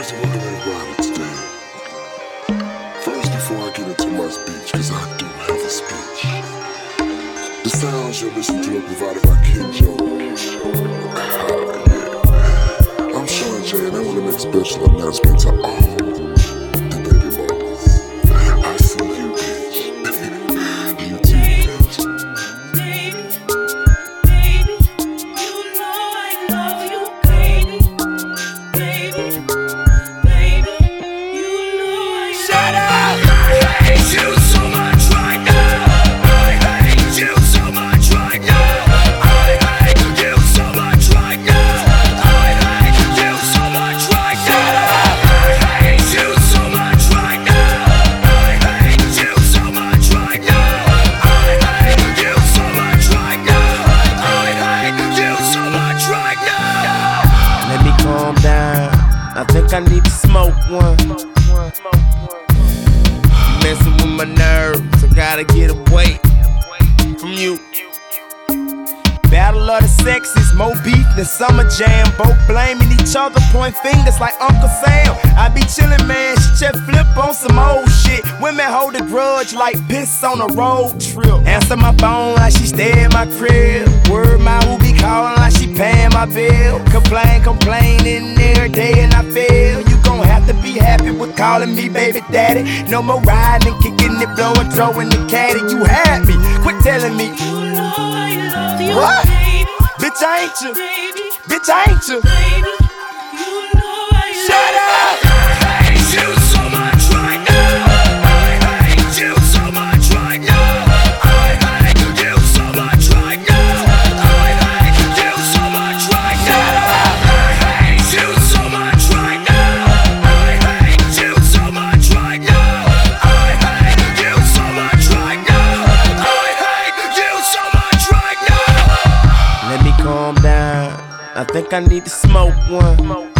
just wondering about it today. First, before I get into my speech, because I do have a speech, the sounds you'll listen to are provided by King Jones. Yeah. I'm Sean J, and I want to make a special announcement to all the baby mamas. I see you, bitch. You too, bitch. I think I need to smoke one. Messing with my nerves, I gotta get away from you. Battle of the sexes, more beef than Summer Jam. Both blaming each other, point fingers like Uncle Sam. I be chillin', man, she just flip on some old shit. Women hold a grudge like piss on a road trip. Answer my phone like she stay in my crib. Word my who be calling like she paying my bill. Complaining every day and I feel you gon' have to be happy with calling me baby daddy. No more riding, kicking it, blowing, throwing the caddy. You had me, quit telling me. What? Bitch, I ain't you. Bitch, I ain't you. Shut up! I hate you so much right now. I hate you so much right now. I hate you so much right now. I hate you so much right now. I hate you so much right now. I hate you so much right now. I hate you so much right now. I hate you so much right now. Let me calm down. I think I need to smoke one.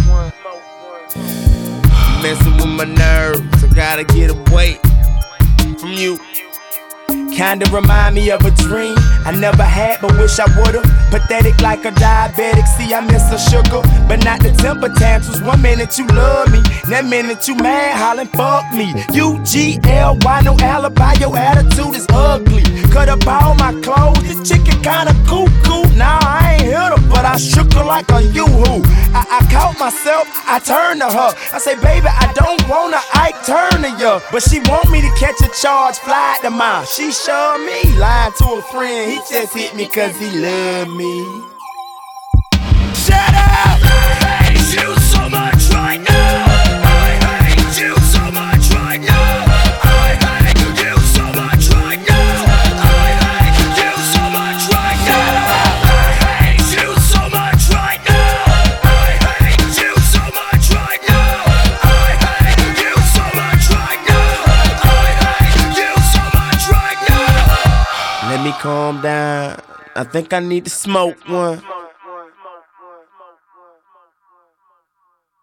Messing with my nerves, I gotta get away from you. Kinda remind me of a dream I never had but wish I would've. Pathetic like a diabetic, see I miss the sugar, but not the temper tantrums. 1 minute you love me, that minute you mad, hollering fuck me. UGLY, no alibi, your attitude is ugly. Cut up all my clothes, this chicken kinda cuckoo. Nah, I ain't hit her, but I shook her like a yoo-hoo. I caught myself, I turned to her. I say, baby, I don't wanna Ike turn to you, but she want me to catch a charge, fly to mine. She showed me, lying to a friend, he just hit me cause he loved me. Shut up! I hate you so much right now. I hate you so much right now. I hate you so much right now. I hate you so much right now. I hate you so much right now. I hate you so much right now. I hate you so much right now. I hate you so much right now. Let me calm down. I think I need to smoke one.